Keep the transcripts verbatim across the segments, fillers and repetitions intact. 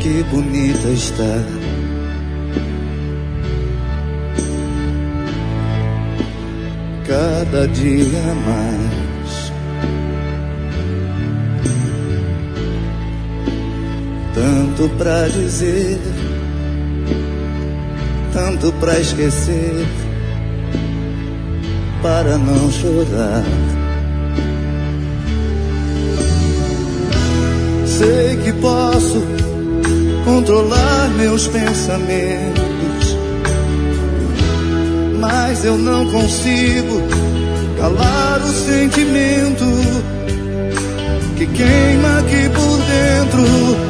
que bonita está. Cada dia mais, tanto pra dizer, tanto pra esquecer, para não chorar. Sei que posso controlar meus pensamentos, mas eu não consigo calar o sentimento que queima aqui por dentro.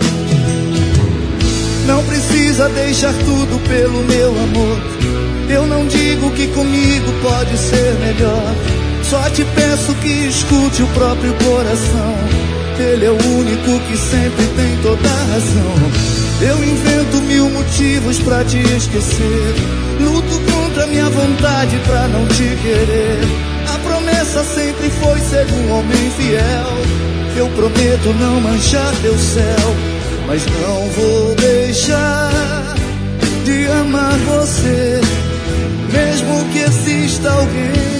Não precisa deixar tudo pelo meu amor. Eu não digo que comigo pode ser melhor. Só te peço que escute o próprio coração. Ele é o único que sempre tem toda a razão. Eu invento mil motivos pra te esquecer. Luto contra minha vontade pra não te querer. A promessa sempre foi ser um homem fiel. Eu prometo não manchar teu céu, mas não vou deixar de amar você, mesmo que exista alguém,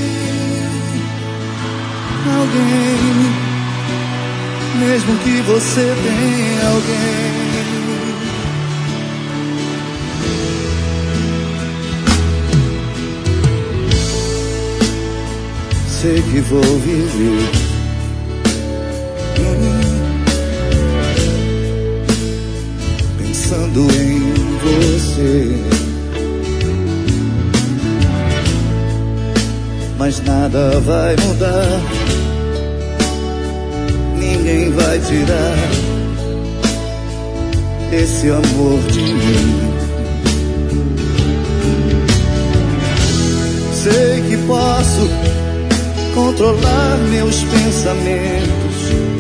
alguém, mesmo que você tenha alguém. Sei que vou viver hum, pensando em você, mas nada vai mudar. Ninguém vai tirar esse amor de mim. Sei que posso controlar meus pensamentos,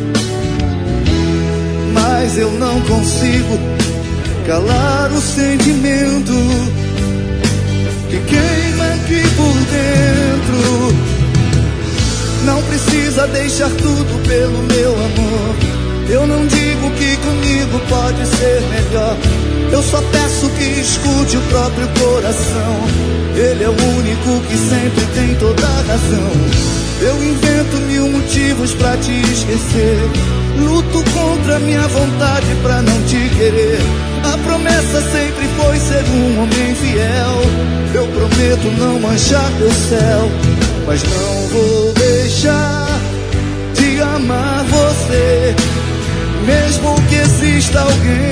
mas eu não consigo calar o sentimento que queima aqui por dentro. Não precisa deixar tudo pelo meu amor. Eu não digo que comigo pode ser melhor. Eu só peço que escute o próprio coração. Ele é o único que sempre tem toda a razão. Eu invento mil motivos pra te esquecer. Luto contra minha vontade pra não te querer. A promessa sempre foi ser um homem fiel. Eu prometo não manchar teu céu, mas não vou deixar de amar você, mesmo que exista alguém,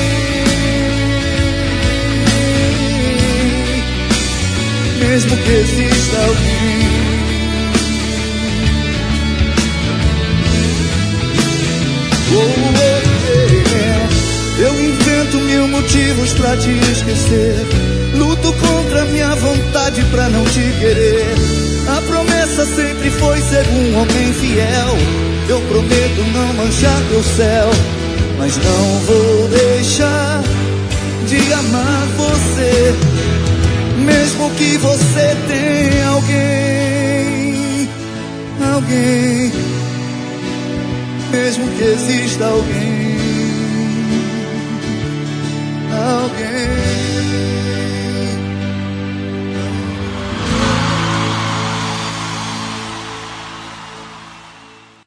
mesmo que exista alguém. Oh, oh, yeah. Eu invento mil motivos pra te esquecer. Luto contra minha vontade pra não te querer. A promessa sempre foi ser um homem fiel. Eu prometo não manchar teu céu, mas não vou deixar de amar você, mesmo que você tenha alguém, alguém, mesmo que exista alguém, alguém.